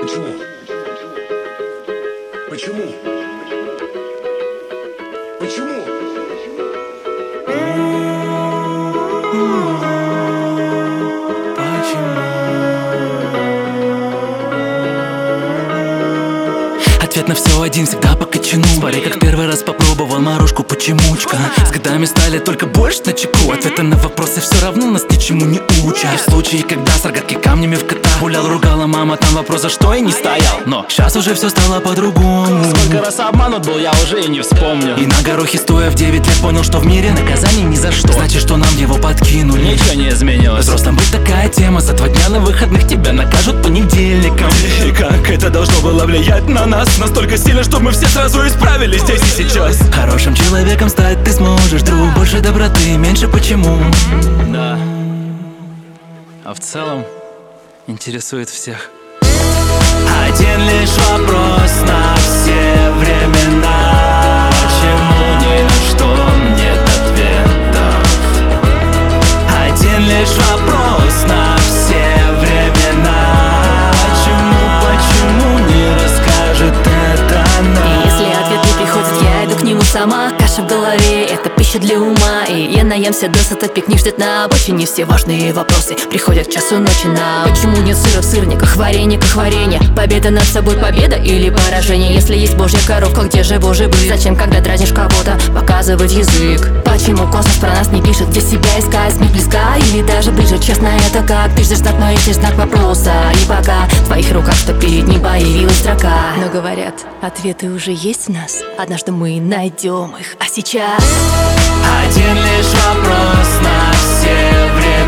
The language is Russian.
Почему? Почему? Почему? Ответ на все один, всегда по кочану. Смотри, как первый раз попробовал морожку почемучка. С годами стали только больше на чеку. Ответы на вопросы все равно нас ничему не учат. И в случае, когда с рогатки камнями в кота гулял, ругала мама, там вопрос за что и не стоял. Но сейчас уже все стало по-другому. Сколько раз обманут был, я уже и не вспомню. И на горохе стоя в 9 лет понял, что в мире наказание ни за что. Значит, что нам его подкинули. Ничего не изменилось. Взрослым быть такая тема. За 2 дня на выходных тебя накажут понедельником. И как это должно было влиять на нас настолько сильно, что мы все сразу исправились здесь и сейчас. Хорошим человеком стать ты сможешь, друг. Больше доброты, меньше почему. Да. А в целом интересует всех. Один лишь вопрос на все времена. Почему ни на что нет ответов? Один лишь вопрос на все времена. Почему не расскажет это нам? И если ответ не приходит, я иду к нему сама. Каша в голове, это пища для ума. И я наемся досыта, пикник ждет на обочине. Все важные вопросы приходят к часу ночи нам. Почему нет сыра в сырниках, варениках, варенье? Победа над собой, победа или поражение? Если есть божья коровка, где же божий быт? Зачем, когда дразнишь кого-то, показывать язык? Почему космос про нас не пишет, где себя искать? Смерть близка или даже ближе? Честно, это как? Ты ждешь знак, но ищешь знак вопроса. И пока в твоих руках, что перед ним появилась строка. Но говорят, ответы уже есть в нас. Однажды мы найдем их, а сейчас один лишь вопрос на все времена.